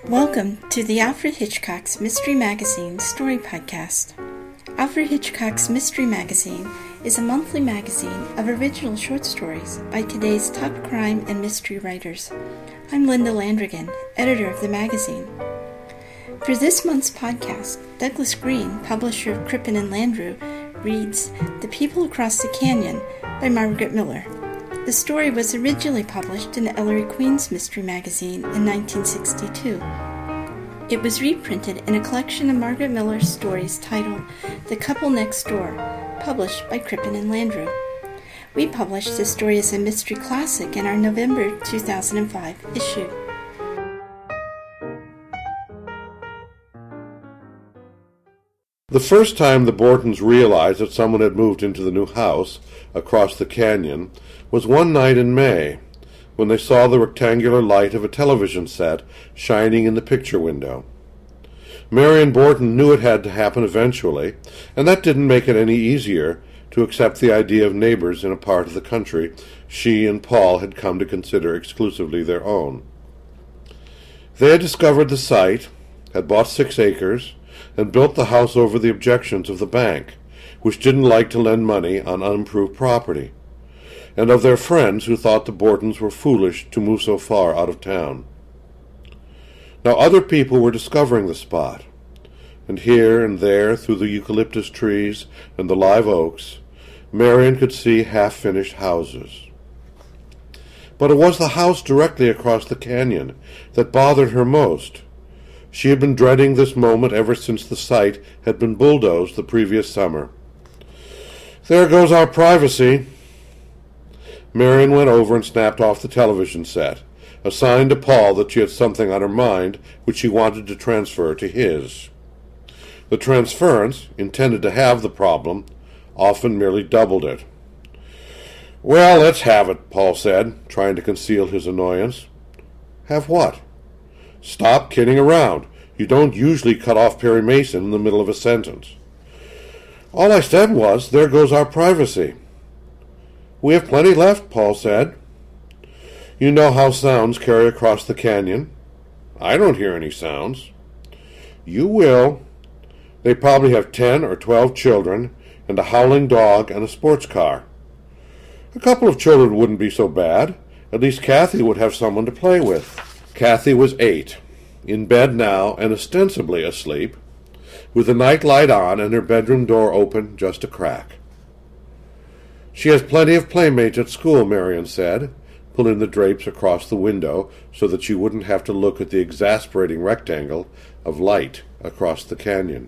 Welcome to the Alfred Hitchcock's Mystery Magazine Story Podcast. Alfred Hitchcock's Mystery Magazine is a monthly magazine of original short stories by today's top crime and mystery writers. I'm Linda Landrigan, editor of the magazine. For this month's podcast, Douglas Green, publisher of Crippen and Landru, reads The People Across the Canyon by Margaret Miller. The story was originally published in Ellery Queen's Mystery Magazine in 1962. It was reprinted in a collection of Margaret Miller's stories titled The Couple Next Door, published by Crippen and Landru. We published this story as a mystery classic in our November 2005 issue. The first time the Bortons realized that someone had moved into the new house across the canyon was one night in May, when they saw the rectangular light of a television set shining in the picture window. Marion Borton knew it had to happen eventually, and that didn't make it any easier to accept the idea of neighbors in a part of the country she and Paul had come to consider exclusively their own. They had discovered the site, had bought 6 acres, and built the house over the objections of the bank, which didn't like to lend money on unimproved property, and of their friends who thought the Bortons were foolish to move so far out of town. Now other people were discovering the spot, and here and there through the eucalyptus trees and the live oaks, Marion could see half-finished houses. But it was the house directly across the canyon that bothered her most. She had been dreading this moment ever since the site had been bulldozed the previous summer. "There goes our privacy." Marion went over and snapped off the television set, a sign to Paul that she had something on her mind which she wanted to transfer to his. The transference, intended to halve the problem, often merely doubled it. "Well, let's have it," Paul said, trying to conceal his annoyance. "Have what?" "Stop kidding around. You don't usually cut off Perry Mason in the middle of a sentence." "All I said was, there goes our privacy." "We have plenty left," Paul said. "You know how sounds carry across the canyon." "I don't hear any sounds." "You will. They probably have 10 or 12 children, and a howling dog and a sports car." "A couple of children wouldn't be so bad. At least Kathy would have someone to play with." Kathy was 8, in bed now and ostensibly asleep, with the night light on and her bedroom door open just a crack. "She has plenty of playmates at school," Marion said, pulling the drapes across the window so that she wouldn't have to look at the exasperating rectangle of light across the canyon.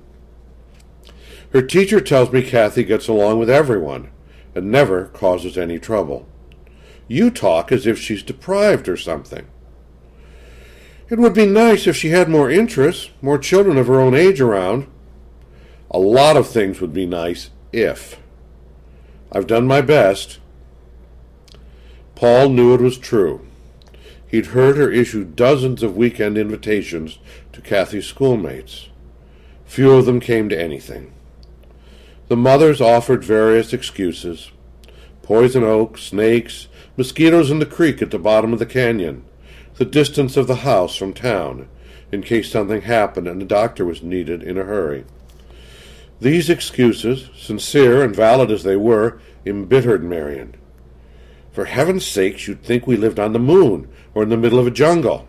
"Her teacher tells me Kathy gets along with everyone and never causes any trouble. You talk as if she's deprived or something." "It would be nice if she had more interests, more children of her own age around." "A lot of things would be nice if. I've done my best." Paul knew it was true. He'd heard her issue dozens of weekend invitations to Kathy's schoolmates. Few of them came to anything. The mothers offered various excuses: poison oak, snakes, mosquitoes in the creek at the bottom of the canyon, the distance of the house from town, in case something happened and a doctor was needed in a hurry. These excuses, sincere and valid as they were, embittered Marion. "For heaven's sakes, you'd think we lived on the moon or in the middle of a jungle."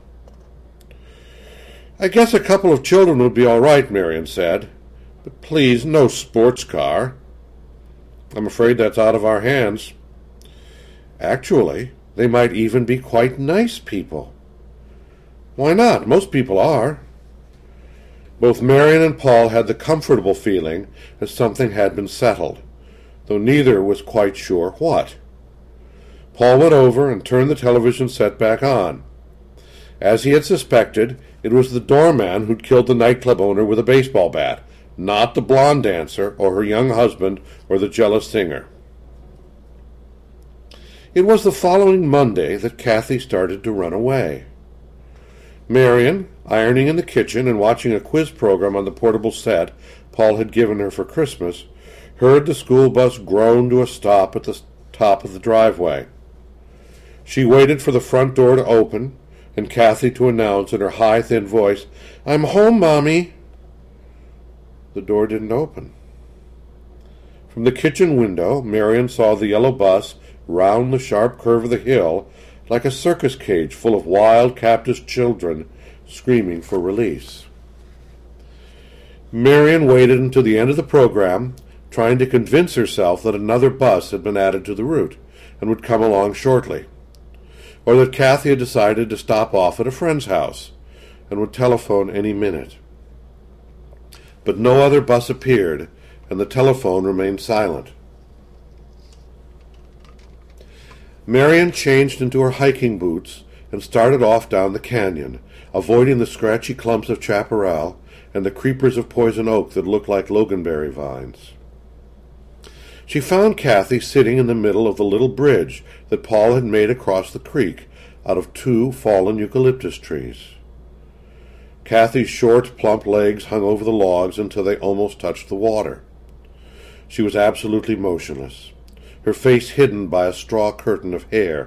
"I guess a couple of children would be all right," Marion said. "But please, no sports car." "I'm afraid that's out of our hands." "Actually, they might even be quite nice people." "Why not? Most people are." Both Marion and Paul had the comfortable feeling that something had been settled, though neither was quite sure what. Paul went over and turned the television set back on. As he had suspected, it was the doorman who'd killed the nightclub owner with a baseball bat, not the blonde dancer or her young husband or the jealous singer. It was the following Monday that Kathy started to run away. Marion, ironing in the kitchen and watching a quiz program on the portable set Paul had given her for Christmas, heard the school bus groan to a stop at the top of the driveway. She waited for the front door to open, and Kathy to announce in her high, thin voice, "I'm home, Mommy." The door didn't open. From the kitchen window, Marion saw the yellow bus round the sharp curve of the hill like a circus cage full of wild, captive children screaming for release. Marion waited until the end of the program, trying to convince herself that another bus had been added to the route and would come along shortly, or that Kathy had decided to stop off at a friend's house and would telephone any minute. But no other bus appeared, and the telephone remained silent. Marion changed into her hiking boots and started off down the canyon, avoiding the scratchy clumps of chaparral and the creepers of poison oak that looked like loganberry vines. She found Kathy sitting in the middle of the little bridge that Paul had made across the creek out of 2 fallen eucalyptus trees. Kathy's short, plump legs hung over the logs until they almost touched the water. She was absolutely motionless, her face hidden by a straw curtain of hair.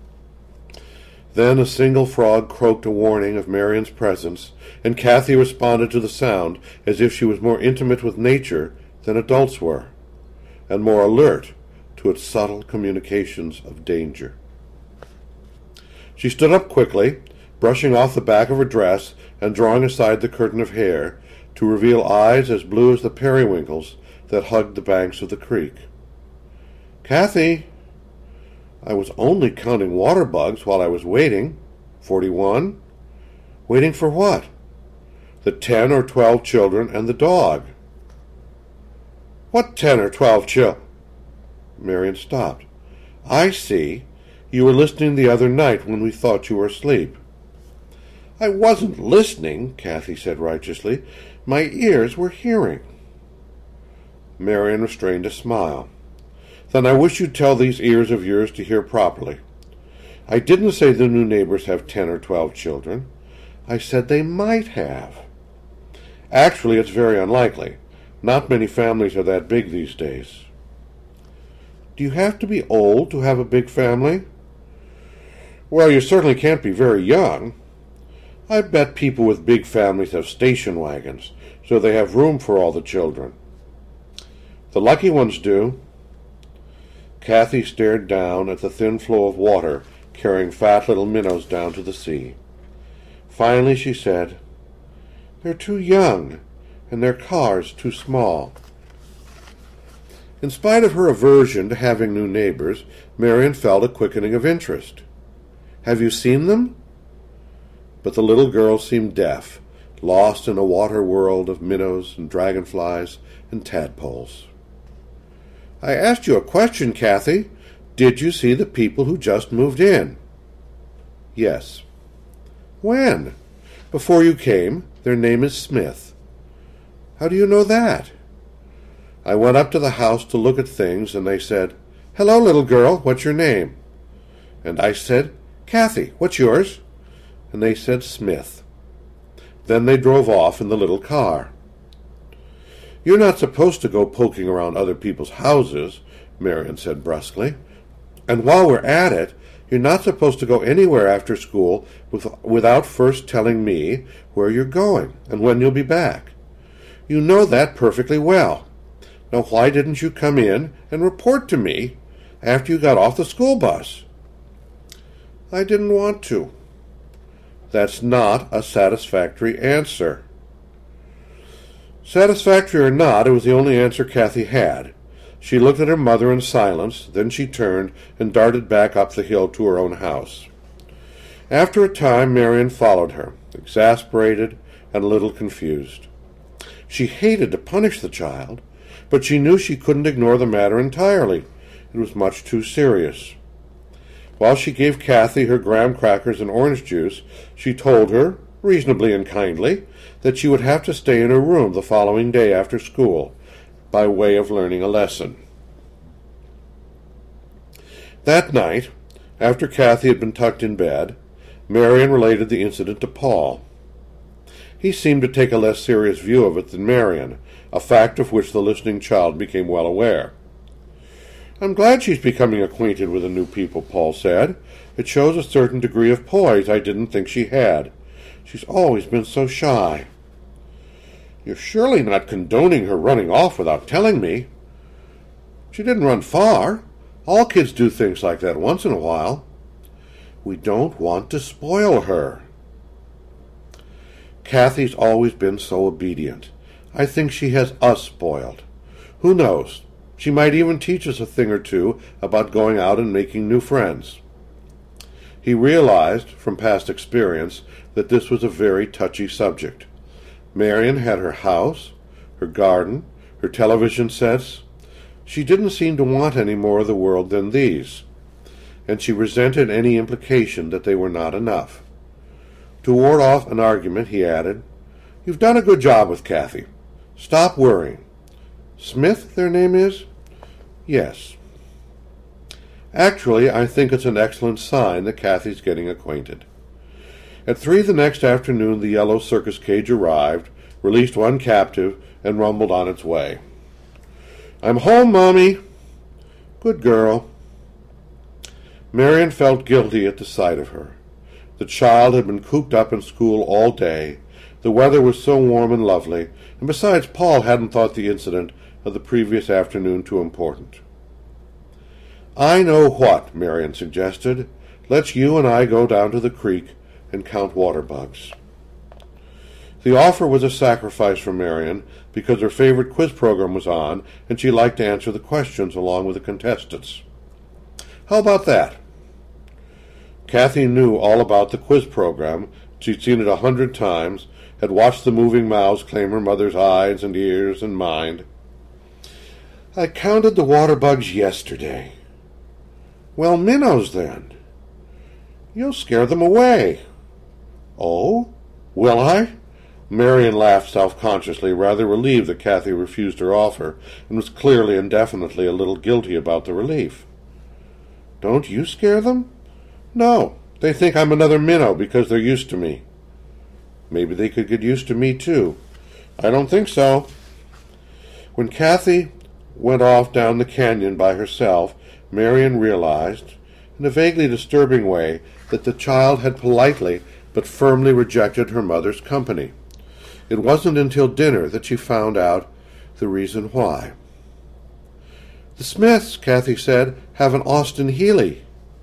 Then a single frog croaked a warning of Marion's presence, and Kathy responded to the sound as if she was more intimate with nature than adults were, and more alert to its subtle communications of danger. She stood up quickly, brushing off the back of her dress and drawing aside the curtain of hair to reveal eyes as blue as the periwinkles that hugged the banks of the creek. "Kathy, I was only counting water bugs while I was waiting. 41? Waiting for what?" "The 10 or 12 children and the dog." "What 10 or 12 children?" Marion stopped. "I see. You were listening the other night when we thought you were asleep." "I wasn't listening," Kathy said righteously. "My ears were hearing." Marion restrained a smile. "Then I wish you'd tell these ears of yours to hear properly. I didn't say the new neighbors have 10 or 12 children. I said they might have. Actually, it's very unlikely. Not many families are that big these days." "Do you have to be old to have a big family?" "Well, you certainly can't be very young. I bet people with big families have station wagons, so they have room for all the children." "The lucky ones do." Kathy stared down at the thin flow of water carrying fat little minnows down to the sea. Finally she said, "They're too young, and their car's too small." In spite of her aversion to having new neighbors, Marion felt a quickening of interest. "Have you seen them?" But the little girl seemed deaf, lost in a water world of minnows and dragonflies and tadpoles. "I asked you a question, Kathy. Did you see the people who just moved in?" "Yes." "When?" "Before you came. Their name is Smith." "How do you know that?" "I went up to the house to look at things, and they said, 'Hello, little girl, what's your name?' And I said, 'Kathy, what's yours?' And they said, 'Smith.' Then they drove off in the little car." "You're not supposed to go poking around other people's houses," Marion said brusquely. "And while we're at it, you're not supposed to go anywhere after school without first telling me where you're going and when you'll be back. You know that perfectly well. Now why didn't you come in and report to me after you got off the school bus?" "I didn't want to." "That's not a satisfactory answer." Satisfactory or not, it was the only answer Kathy had. She looked at her mother in silence, then she turned and darted back up the hill to her own house. After a time, Marion followed her, exasperated and a little confused. She hated to punish the child, but she knew she couldn't ignore the matter entirely. It was much too serious. While she gave Kathy her graham crackers and orange juice, she told her, reasonably and kindly, that she would have to stay in her room the following day after school, by way of learning a lesson. That night, after Kathy had been tucked in bed, Marion related the incident to Paul. He seemed to take a less serious view of it than Marion, a fact of which the listening child became well aware. I'm glad she's becoming acquainted with the new people, Paul said. It shows a certain degree of poise I didn't think she had. She's always been so shy. You're surely not condoning her running off without telling me. She didn't run far. All kids do things like that once in a while. We don't want to spoil her. Kathy's always been so obedient. I think she has us spoiled. Who knows? She might even teach us a thing or two about going out and making new friends. He realized, from past experience, that this was a very touchy subject. Marion had her house, her garden, her television sets. She didn't seem to want any more of the world than these, and she resented any implication that they were not enough. To ward off an argument, he added, "You've done a good job with Kathy. Stop worrying. Smith, their name is?" "Yes." Actually, I think it's an excellent sign that Kathy's getting acquainted. At 3 the next afternoon, the yellow circus cage arrived, released one captive, and rumbled on its way. "I'm home, Mommy." "Good girl." Marion felt guilty at the sight of her. The child had been cooped up in school all day. The weather was so warm and lovely, and besides, Paul hadn't thought the incident of the previous afternoon too important. "I know what," Marion suggested. "Let's you and I go down to the creek and count water bugs." The offer was a sacrifice for Marion because her favorite quiz program was on and she liked to answer the questions along with the contestants. How about that? Kathy knew all about the quiz program. She'd seen it 100 times, had watched the moving mouths claim her mother's eyes and ears and mind. "I counted the water bugs yesterday." "Well, minnows, then." "You'll scare them away." "Oh? Will I?" Marion laughed self-consciously, rather relieved that Kathy refused her offer, and was clearly and definitely a little guilty about the relief. "Don't you scare them?" "No. They think I'm another minnow because they're used to me." "Maybe they could get used to me, too." "I don't think so." When Kathy went off down the canyon by herself, Marion realized, in a vaguely disturbing way, that the child had politely but firmly rejected her mother's company. It wasn't until dinner that she found out the reason why. "The Smiths," Kathy said, "have an Austin Healey."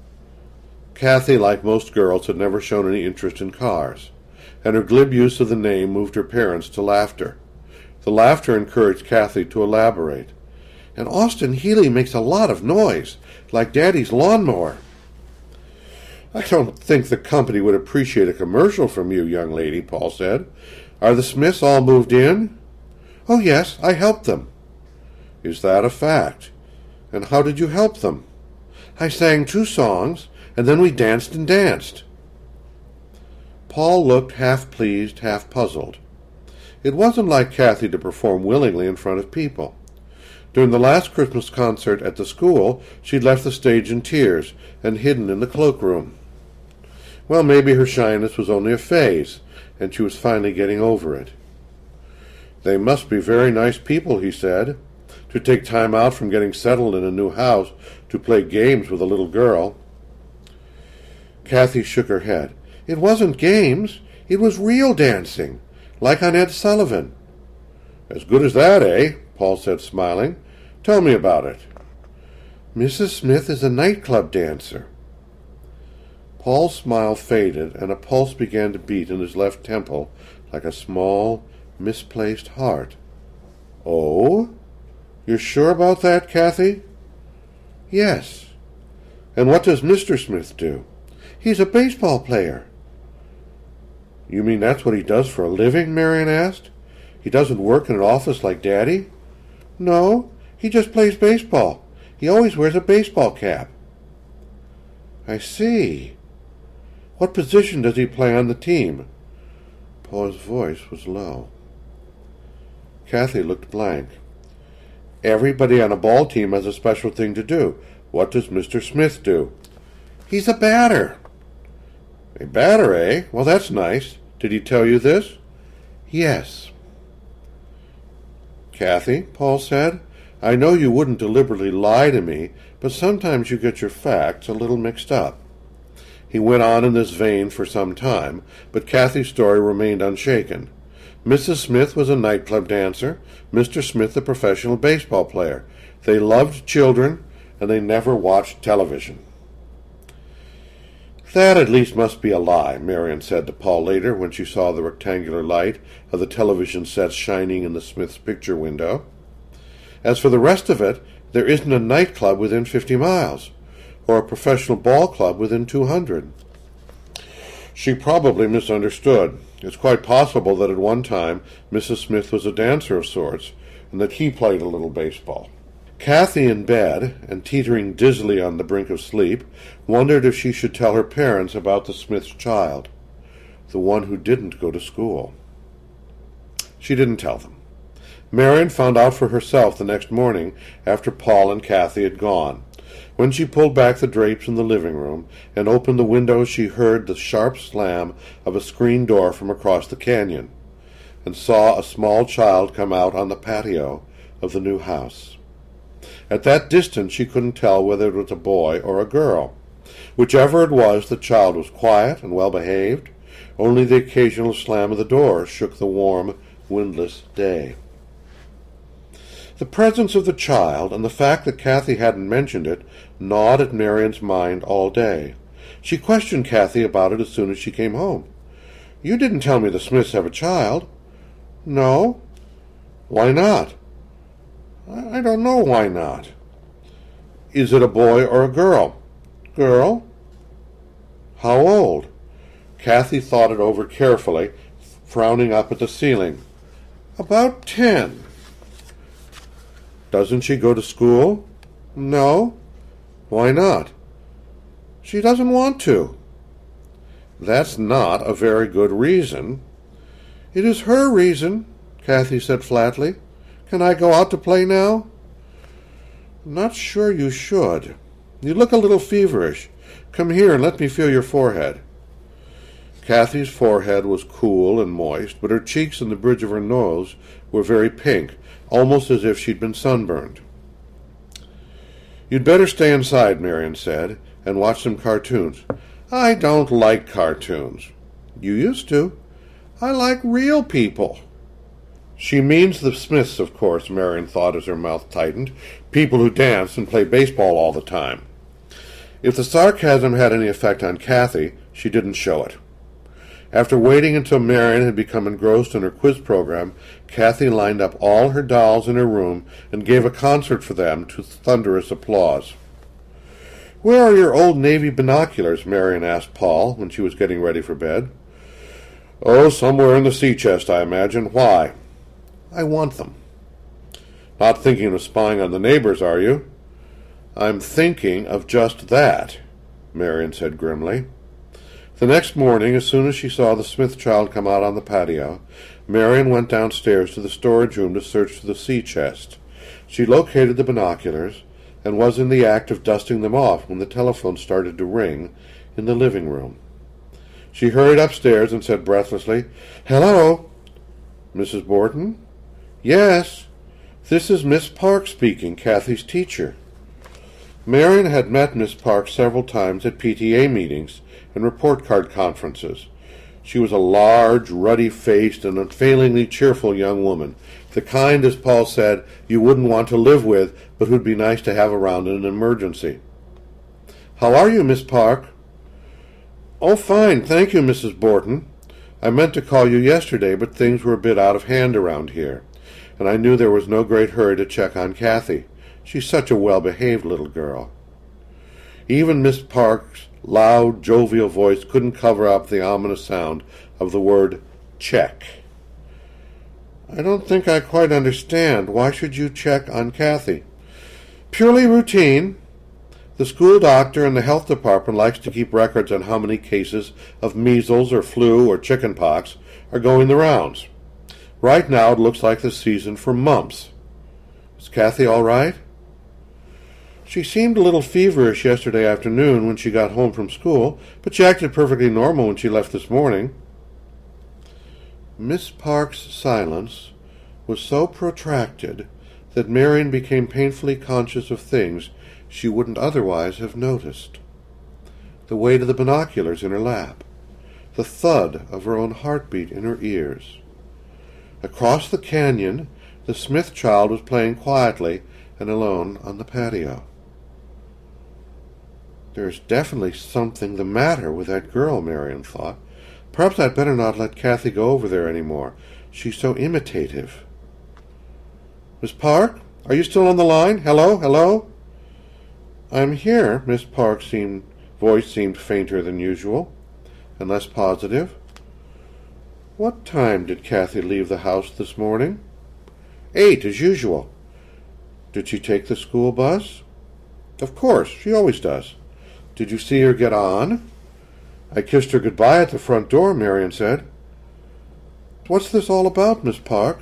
Kathy, like most girls, had never shown any interest in cars, and her glib use of the name moved her parents to laughter. The laughter encouraged Kathy to elaborate. "And Austin Healey makes a lot of noise, like Daddy's lawnmower." "I don't think the company would appreciate a commercial from you, young lady," Paul said. "Are the Smiths all moved in?" "Oh, yes, I helped them." "Is that a fact? And how did you help them?" "I sang 2 songs, and then we danced and danced." Paul looked half pleased, half puzzled. It wasn't like Kathy to perform willingly in front of people. During the last Christmas concert at the school, she'd left the stage in tears and hidden in the cloakroom. Well, maybe her shyness was only a phase, and she was finally getting over it. "They must be very nice people," he said, "to take time out from getting settled in a new house to play games with a little girl." Kathy shook her head. "It wasn't games. It was real dancing, like on Ed Sullivan." "As good as that, eh?" Paul said, smiling. "Tell me about it." "Mrs. Smith is a nightclub dancer." Paul's smile faded, and a pulse began to beat in his left temple like a small, misplaced heart. "Oh? You're sure about that, Kathy?" "Yes." "And what does Mr. Smith do?" "He's a baseball player." "You mean that's what he does for a living?" Marion asked. "He doesn't work in an office like Daddy?" "No, he just plays baseball. He always wears a baseball cap." "I see. What position does he play on the team?" Paul's voice was low. Kathy looked blank. "Everybody on a ball team has a special thing to do. What does Mr. Smith do?" "He's a batter." "A batter, eh? Well, that's nice. Did he tell you this?" "Yes." "Kathy," Paul said, I know you wouldn't deliberately lie to me, but sometimes you get your facts a little mixed up." He went on in this vein for some time, but Kathy's story remained unshaken. Mrs. Smith was a nightclub dancer, Mr. Smith a professional baseball player. They loved children, and they never watched television. "That at least must be a lie," Marion said to Paul later when she saw the rectangular light of the television set shining in the Smiths' picture window. "As for the rest of it, there isn't a nightclub within 50 miles, or a professional ball club within 200. She probably misunderstood. It's quite possible that at one time Mrs. Smith was a dancer of sorts, and that he played a little baseball." Kathy, in bed, and teetering dizzily on the brink of sleep, wondered if she should tell her parents about the Smith's child, the one who didn't go to school. She didn't tell them. Marion found out for herself the next morning after Paul and Kathy had gone. When she pulled back the drapes in the living room and opened the window, she heard the sharp slam of a screen door from across the canyon, and saw a small child come out on the patio of the new house. At that distance she couldn't tell whether it was a boy or a girl. Whichever it was, the child was quiet and well-behaved. Only the occasional slam of the door shook the warm, windless day. The presence of the child, and the fact that Kathy hadn't mentioned it, gnawed at Marion's mind all day. She questioned Kathy about it as soon as she came home. "You didn't tell me the Smiths have a child." "No." "Why not?" "I don't know why not." "Is it a boy or a girl?" "Girl." "How old?" Kathy thought it over carefully, frowning up at the ceiling. "About 10. "Doesn't she go to school?" "No." "Why not?" "She doesn't want to." "That's not a very good reason." "It is her reason," Kathy said flatly. "Can I go out to play now?" "Not sure you should. You look a little feverish. Come here and let me feel your forehead." Kathy's forehead was cool and moist, but her cheeks and the bridge of her nose were very pink, almost as if she'd been sunburned. "You'd better stay inside," Marion said, "and watch some cartoons." "I don't like cartoons." "You used to." "I like real people." She means the Smiths, of course, Marion thought as her mouth tightened. People who dance and play baseball all the time. If the sarcasm had any effect on Kathy, she didn't show it. After waiting until Marion had become engrossed in her quiz program, Kathy lined up all her dolls in her room and gave a concert for them to thunderous applause. "Where are your old Navy binoculars?" Marion asked Paul when she was getting ready for bed. "Oh, somewhere in the sea chest, I imagine. Why?" "I want them." "Not thinking of spying on the neighbors, are you?" "I'm thinking of just that," Marion said grimly. The next morning, as soon as she saw the Smith child come out on the patio, Marion went downstairs to the storage room to search for the sea chest. She located the binoculars and was in the act of dusting them off when the telephone started to ring in the living room. She hurried upstairs and said breathlessly, "Hello?" "Mrs. Borton?" "Yes. This is Miss Park speaking, Kathy's teacher." Marion had met Miss Park several times at PTA meetings and report card conferences. She was a large, ruddy-faced, and unfailingly cheerful young woman, the kind, as Paul said, you wouldn't want to live with, but who'd be nice to have around in an emergency. "How are you, Miss Park?" "Oh, fine, thank you, Mrs. Borton. I meant to call you yesterday, but things were a bit out of hand around here, and I knew there was no great hurry to check on Kathy. She's such a well-behaved little girl." Even Miss Park's loud, jovial voice couldn't cover up the ominous sound of the word check. "I don't think I quite understand. Why should you check on Kathy?" "Purely routine. The school doctor in the health department likes to keep records on how many cases of measles or flu or chicken pox are going the rounds. Right now it looks like the season for mumps. Is Kathy all right?" "She seemed a little feverish yesterday afternoon when she got home from school, but she acted perfectly normal when she left this morning." Miss Park's silence was so protracted that Marion became painfully conscious of things she wouldn't otherwise have noticed. The weight of the binoculars in her lap, the thud of her own heartbeat in her ears. Across the canyon, the Smith child was playing quietly and alone on the patio. There's definitely something the matter with that girl, Marion thought. Perhaps I'd better not let Kathy go over there any more. She's so imitative. Miss Park, are you still on the line? Hello, hello? I'm here. Miss Park's voice seemed fainter than usual, and less positive. What time did Kathy leave the house this morning? 8, as usual. Did she take the school bus? Of course, she always does. Did you see her get on? I kissed her goodbye at the front door, Marion said. What's this all about, Miss Park?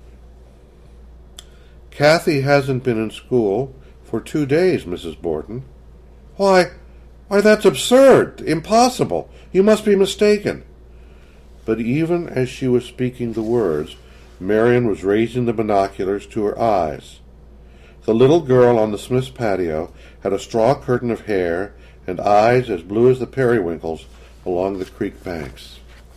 Kathy hasn't been in school for 2 days, Mrs. Borton. Why, that's absurd, impossible. You must be mistaken. But even as she was speaking the words, Marion was raising the binoculars to her eyes. The little girl on the Smith's patio had a straw curtain of hair and eyes as blue as the periwinkles along the creek banks.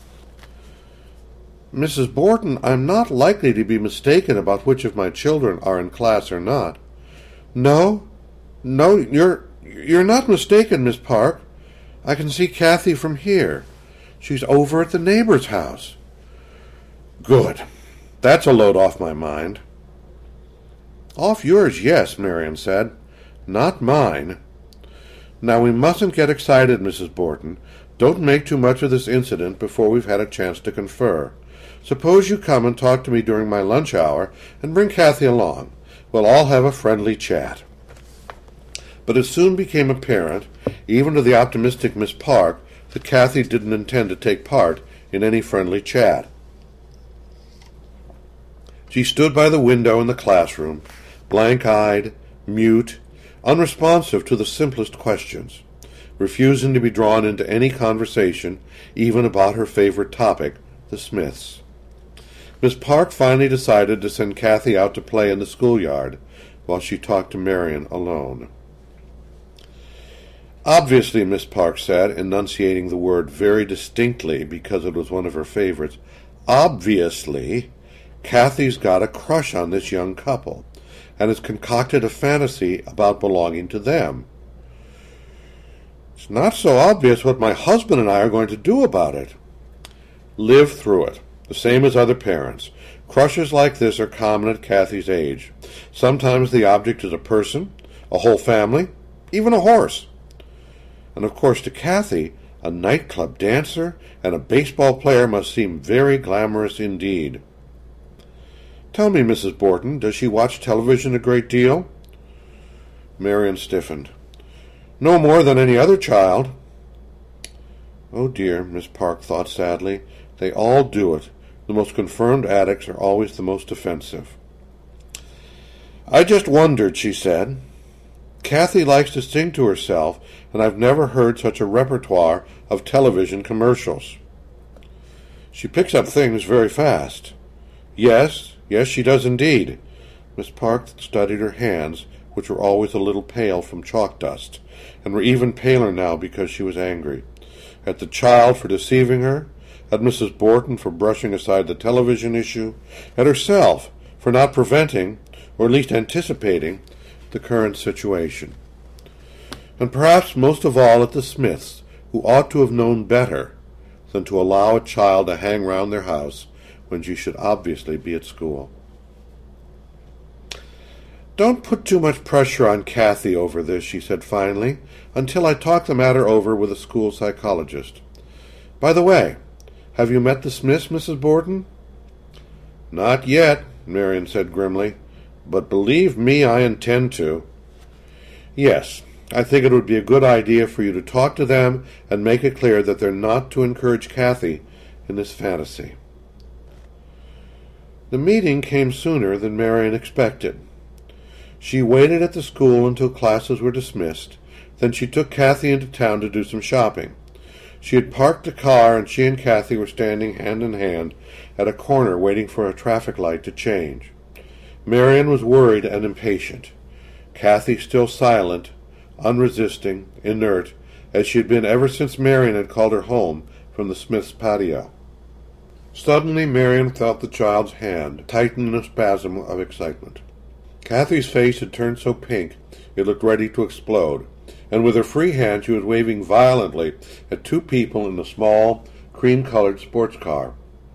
Mrs. Borton, I'm not likely to be mistaken about which of my children are in class or not. No, you're not mistaken, Miss Park. I can see Kathy from here. She's over at the neighbor's house. Good. That's a load off my mind. Off yours, yes, Marion said. Not mine. Now, we mustn't get excited, Mrs. Borton. Don't make too much of this incident before we've had a chance to confer. Suppose you come and talk to me during my lunch hour and bring Kathy along. We'll all have a friendly chat. But it soon became apparent, even to the optimistic Miss Park, that Kathy didn't intend to take part in any friendly chat. She stood by the window in the classroom, blank-eyed, mute, unresponsive to the simplest questions, refusing to be drawn into any conversation, even about her favorite topic, the Smiths. Miss Park finally decided to send Kathy out to play in the schoolyard while she talked to Marion alone. Obviously, Miss Park said, enunciating the word very distinctly because it was one of her favorites, obviously, Kathy's got a crush on this young couple and has concocted a fantasy about belonging to them. It's not so obvious what my husband and I are going to do about it. Live through it, the same as other parents. Crushes like this are common at Kathy's age. Sometimes the object is a person, a whole family, even a horse. And of course to Kathy, a nightclub dancer and a baseball player must seem very glamorous indeed. Tell me, Mrs. Borton, does she watch television a great deal? Marion stiffened. No more than any other child. Oh dear, Miss Park thought sadly. They all do it. The most confirmed addicts are always the most offensive. I just wondered, she said. Kathy likes to sing to herself, and I've never heard such a repertoire of television commercials. She picks up things very fast. Yes, she does indeed. Miss Park studied her hands, which were always a little pale from chalk dust, and were even paler now because she was angry. At the child for deceiving her, at Mrs. Borton for brushing aside the television issue, at herself for not preventing, or at least anticipating, the current situation. And perhaps most of all at the Smiths, who ought to have known better than to allow a child to hang round their house when she should obviously be at school. Don't put too much pressure on Kathy over this, she said finally, until I talk the matter over with a school psychologist. By the way, have you met the Smiths, Mrs. Borton? Not yet, Marion said grimly, but believe me, I intend to. Yes, I think it would be a good idea for you to talk to them and make it clear that they're not to encourage Kathy in this fantasy. The meeting came sooner than Marion expected. She waited at the school until classes were dismissed, then she took Kathy into town to do some shopping. She had parked the car, and she and Kathy were standing hand in hand at a corner waiting for a traffic light to change. Marion was worried and impatient. Kathy still silent, unresisting, inert, as she had been ever since Marion had called her home from the Smiths' patio. Suddenly Marion felt the child's hand tighten in a spasm of excitement. Kathy's face had turned so pink it looked ready to explode, and with her free hand she was waving violently at two people in a small, cream-colored sports car.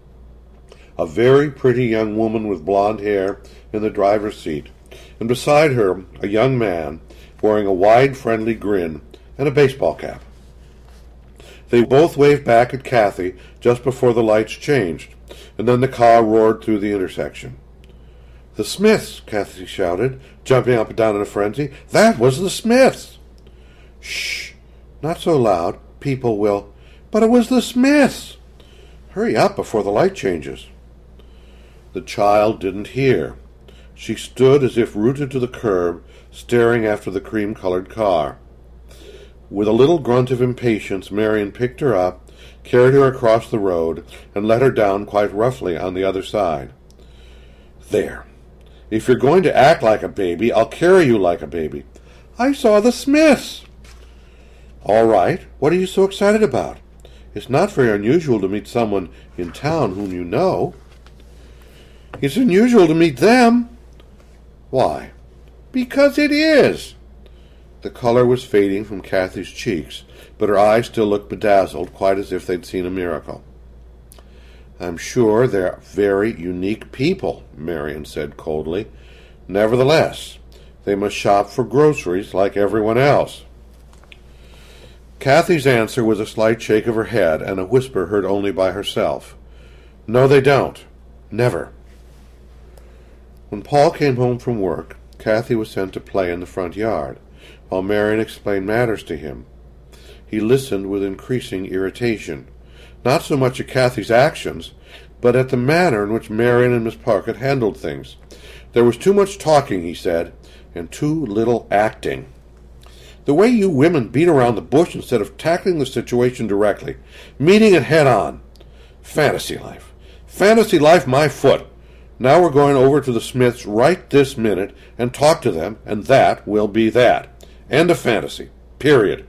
A very pretty young woman with blonde hair in the driver's seat, and beside her a young man wearing a wide, friendly grin and a baseball cap. They both waved back at Kathy just before the lights changed, and then the car roared through the intersection. "The Smiths!" Kathy shouted, jumping up and down in a frenzy. "That was the Smiths!" "Shh! Not so loud. People will—" "But it was the Smiths!" "Hurry up before the light changes." The child didn't hear. She stood as if rooted to the curb, staring after the cream-colored car. With a little grunt of impatience, Marion picked her up, carried her across the road, and let her down quite roughly on the other side. "There. If you're going to act like a baby, I'll carry you like a baby." "I saw the Smiths." "All right. What are you so excited about? It's not very unusual to meet someone in town whom you know." "It's unusual to meet them." "Why?" "Because it is." The color was fading from Kathy's cheeks, but her eyes still looked bedazzled, quite as if they'd seen a miracle. "I'm sure they're very unique people," Marion said coldly. "Nevertheless, they must shop for groceries like everyone else." Kathy's answer was a slight shake of her head and a whisper heard only by herself. "No, they don't. Never." When Paul came home from work, Kathy was sent to play in the front yard, while Marion explained matters to him. He listened with increasing irritation, not so much at Kathy's actions, but at the manner in which Marion and Miss Parker handled things. There was too much talking, he said, and too little acting. "The way you women beat around the bush instead of tackling the situation directly, meeting it head-on. Fantasy life. Fantasy life, my foot. Now we're going over to the Smiths right this minute and talk to them, and that will be that. End of fantasy. Period."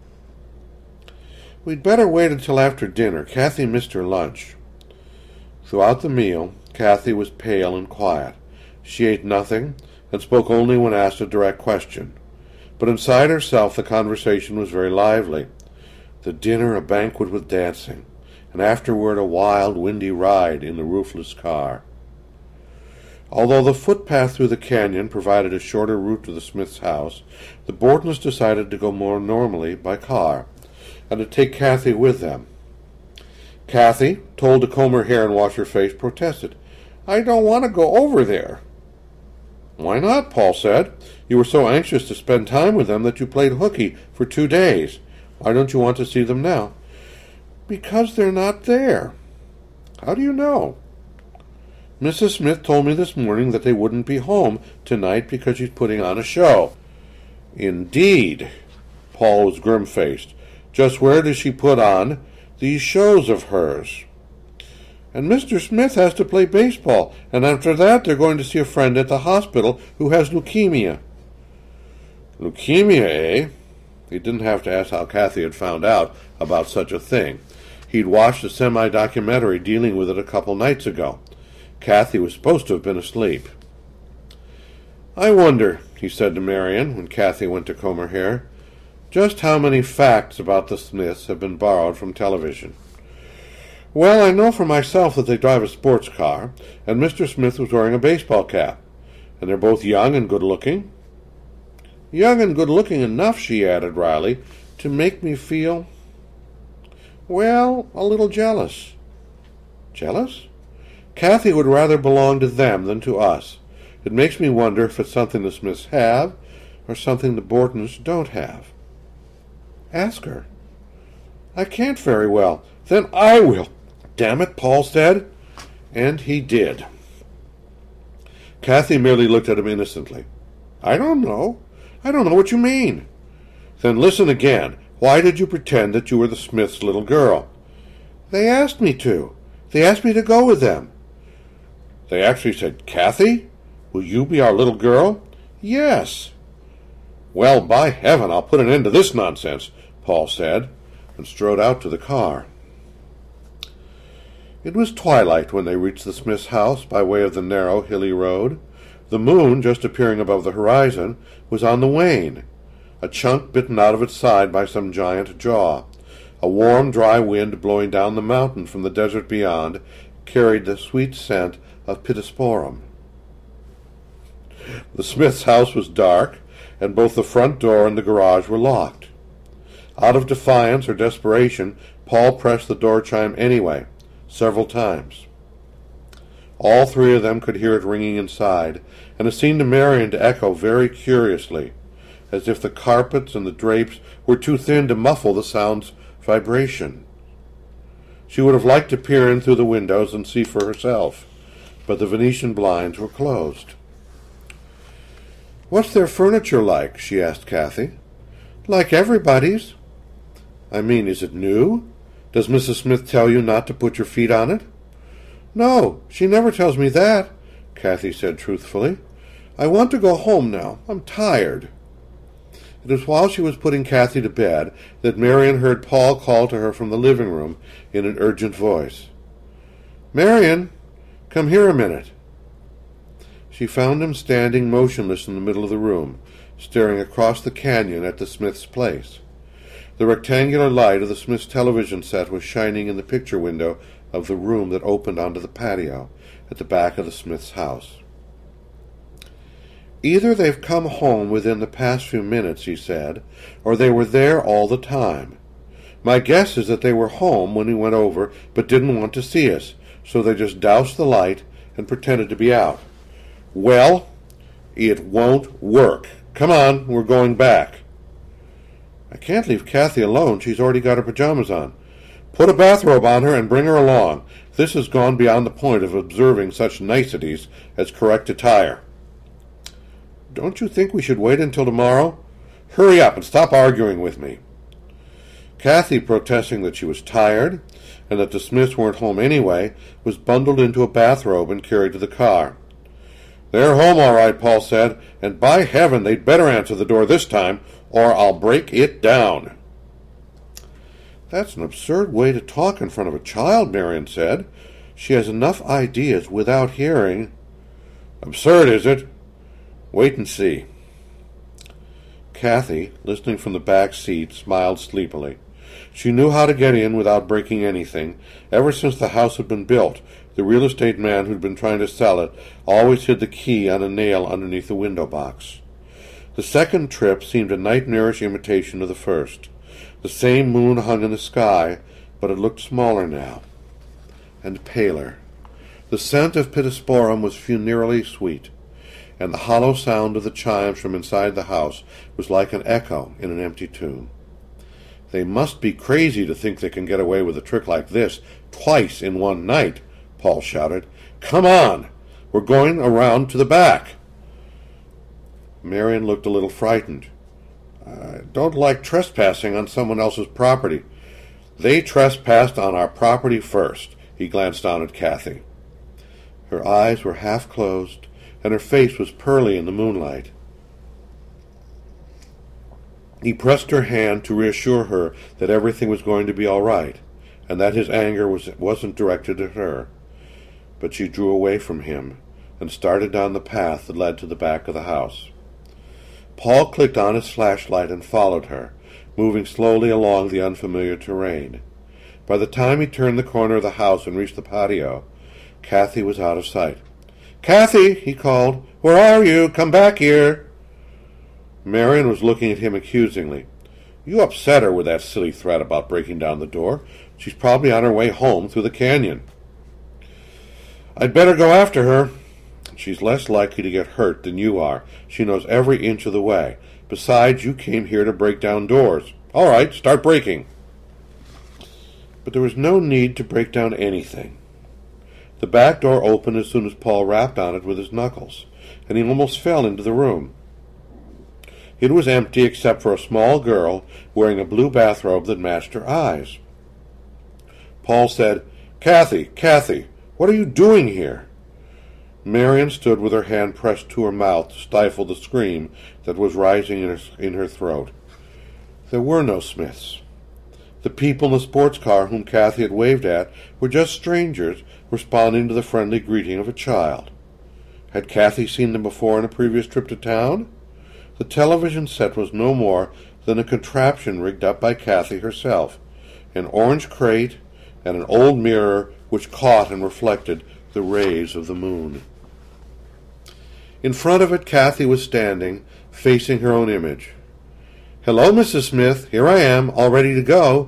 "We'd better wait until after dinner. Kathy missed her lunch." Throughout the meal, Kathy was pale and quiet. She ate nothing and spoke only when asked a direct question. But inside herself the conversation was very lively. The dinner a banquet with dancing, and afterward a wild, windy ride in the roofless car. Although the footpath through the canyon provided a shorter route to the Smiths' house, the Bortons decided to go more normally by car, and to take Kathy with them. Kathy, told to comb her hair and wash her face, protested. "I don't want to go over there." "Why not?" Paul said. "You were so anxious to spend time with them that you played hooky for 2 days. Why don't you want to see them now?" "Because they're not there." "How do you know?" "Mrs. Smith told me this morning that they wouldn't be home tonight because she's putting on a show." "Indeed." Paul was grim-faced. "Just where does she put on these shows of hers?" "And Mr. Smith has to play baseball, and after that they're going to see a friend at the hospital who has leukemia." "Leukemia, eh?" He didn't have to ask how Kathy had found out about such a thing. He'd watched a semi-documentary dealing with it a couple nights ago. Kathy was supposed to have been asleep. "I wonder," he said to Marion when Kathy went to comb her hair, "just how many facts about the Smiths have been borrowed from television." "Well, I know for myself that they drive a sports car, and Mr. Smith was wearing a baseball cap, and they're both young and good-looking." "Young and good-looking enough," she added wryly, "to make me feel, well, a little jealous." "Jealous?" "Kathy would rather belong to them than to us. It makes me wonder if it's something the Smiths have, or something the Bortons don't have." "Ask her." "I can't very well." "Then I will." "Damn it," Paul said. And he did. Kathy merely looked at him innocently. I don't know what you mean." "Then listen again. Why did you pretend that you were the Smiths' little girl?" "They asked me to. They asked me to go with them." "They actually said, 'Kathy'? "Will you be our little girl?" "Yes." "Well, by heaven, I'll put an end to this nonsense," Paul said, and strode out to the car. It was twilight when they reached the Smiths' house by way of the narrow, hilly road. The moon, just appearing above the horizon, was on the wane, a chunk bitten out of its side by some giant jaw. A warm, dry wind blowing down the mountain from the desert beyond carried the sweet scent of pittosporum. The Smiths' house was dark, and both the front door and the garage were locked. Out of defiance or desperation, Paul pressed the door chime anyway, several times. All three of them could hear it ringing inside, and it seemed to Marian to echo very curiously, as if the carpets and the drapes were too thin to muffle the sound's vibration. She would have liked to peer in through the windows and see for herself, but the Venetian blinds were closed. "What's their furniture like?" she asked Kathy. "Like everybody's." "I mean, is it new? Does Mrs. Smith tell you not to put your feet on it?" "No, she never tells me that," Kathy said truthfully. "I want to go home now. I'm tired." It was while she was putting Kathy to bed that Marian heard Paul call to her from the living room in an urgent voice. "Marian, come here a minute." She found him standing motionless in the middle of the room, staring across the canyon at the Smiths' place. The rectangular light of the Smiths' television set was shining in the picture window of the room that opened onto the patio at the back of the Smiths' house. "Either they've come home within the past few minutes," he said, "or they were there all the time. My guess is that they were home when we went over but didn't want to see us, so they just doused the light and pretended to be out." "Well, it won't work. Come on, we're going back." "I can't leave Kathy alone. She's already got her pajamas on." "Put a bathrobe on her and bring her along. This has gone beyond the point of observing such niceties as correct attire." "Don't you think we should wait until tomorrow?" "Hurry up and stop arguing with me." Kathy, protesting that she was tired and that the Smiths weren't home anyway, was bundled into a bathrobe and carried to the car. "They're home all right," Paul said, "and by heaven they'd better answer the door this time, or I'll break it down." "That's an absurd way to talk in front of a child," Marian said. "She has enough ideas without hearing." "Absurd, is it? Wait and see." Kathy, listening from the back seat, smiled sleepily. She knew how to get in without breaking anything. Ever since the house had been built, the real estate man who'd been trying to sell it always hid the key on a nail underneath the window box. The second trip seemed a nightmarish imitation of the first. The same moon hung in the sky, but it looked smaller now, and paler. The scent of pittosporum was funereally sweet, and the hollow sound of the chimes from inside the house was like an echo in an empty tomb. "They must be crazy to think they can get away with a trick like this twice in one night," Paul shouted. "Come on! We're going around to the back." Marian looked a little frightened. "I don't like trespassing on someone else's property." "They trespassed on our property first." He glanced down at Kathy. Her eyes were half closed, and her face was pearly in the moonlight. He pressed her hand to reassure her that everything was going to be all right, and that his anger wasn't directed at her. But she drew away from him and started down the path that led to the back of the house. Paul clicked on his flashlight and followed her, moving slowly along the unfamiliar terrain. By the time he turned the corner of the house and reached the patio, Kathy was out of sight. "Kathy," he called, "where are you? Come back here." Marian was looking at him accusingly. "You upset her with that silly threat about breaking down the door. She's probably on her way home through the canyon." "I'd better go after her." "She's less likely to get hurt than you are. She knows every inch of the way. Besides, you came here to break down doors. All right, start breaking." But there was no need to break down anything. The back door opened as soon as Paul rapped on it with his knuckles, and he almost fell into the room. It was empty except for a small girl wearing a blue bathrobe that matched her eyes. Paul said, Kathy, what are you doing here?" Marian stood with her hand pressed to her mouth to stifle the scream that was rising in her throat. There were no Smiths. The people in the sports car whom Kathy had waved at were just strangers responding to the friendly greeting of a child. Had Kathy seen them before on a previous trip to town? The television set was no more than a contraption rigged up by Kathy herself, an orange crate and an old mirror which caught and reflected the rays of the moon. In front of it, Kathy was standing, facing her own image. "Hello, Mrs. Smith. Here I am, all ready to go."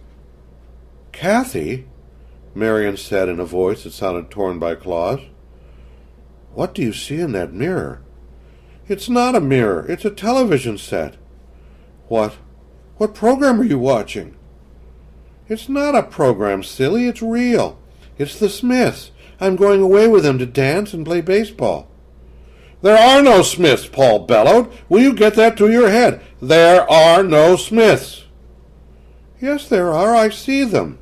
"Kathy," Marian said in a voice that sounded torn by claws, "what do you see in that mirror?" "It's not a mirror. It's a television set." What program are you watching?" "It's not a program, silly. It's real. It's the Smiths. I'm going away with them to dance and play baseball." "There are no Smiths," Paul bellowed. "Will you get that to your head? There are no Smiths." "Yes, there are. I see them."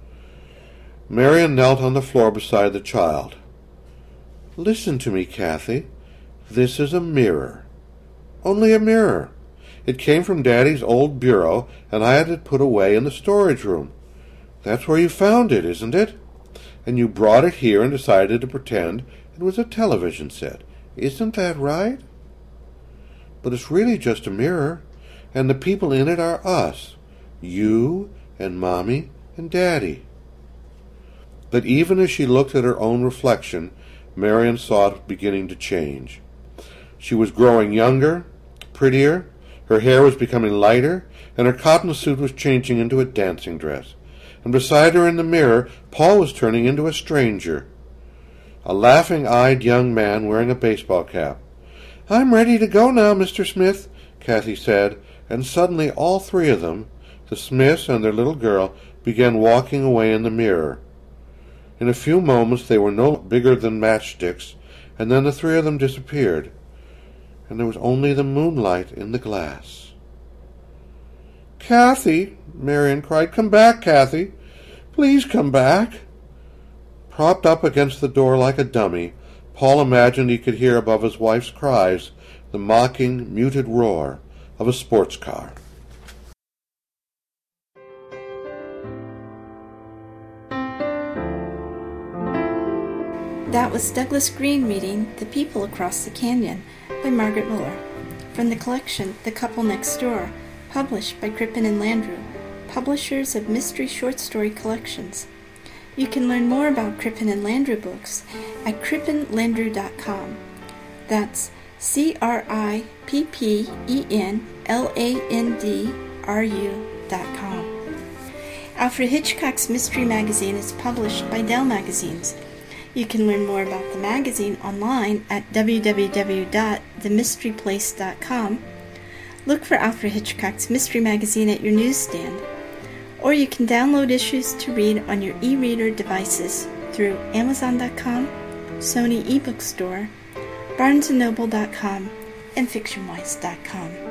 Marian knelt on the floor beside the child. "Listen to me, Kathy. This is a mirror. Only a mirror. It came from Daddy's old bureau, and I had it put away in the storage room. That's where you found it, isn't it? And you brought it here and decided to pretend it was a television set. Isn't that right? But it's really just a mirror, and the people in it are us, you and Mommy and Daddy." But even as she looked at her own reflection, Marian saw it beginning to change. She was growing younger, prettier, her hair was becoming lighter, and her cotton suit was changing into a dancing dress. And beside her in the mirror, Paul was turning into a stranger, a laughing-eyed young man wearing a baseball cap. "I'm ready to go now, Mr. Smith," Kathy said, and suddenly all three of them, the Smiths and their little girl, began walking away in the mirror. In a few moments they were no bigger than matchsticks, and then the three of them disappeared, and there was only the moonlight in the glass. "Kathy," Marian cried, "come back, Kathy. Please come back." Propped up against the door like a dummy, Paul imagined he could hear above his wife's cries the mocking, muted roar of a sports car. That was Douglas Green reading The People Across the Canyon by Margaret Miller, from the collection The Couple Next Door, published by Crippen and Landru, publishers of Mystery Short Story Collections. You can learn more about Crippen and Landru books at crippenlandru.com. That's crippenlandru.com. Alfred Hitchcock's Mystery Magazine is published by Dell Magazines. You can learn more about the magazine online at www.themysteryplace.com. Look for Alfred Hitchcock's Mystery Magazine at your newsstand, or you can download issues to read on your e-reader devices through Amazon.com, Sony eBook Store, BarnesandNoble.com, and FictionWise.com.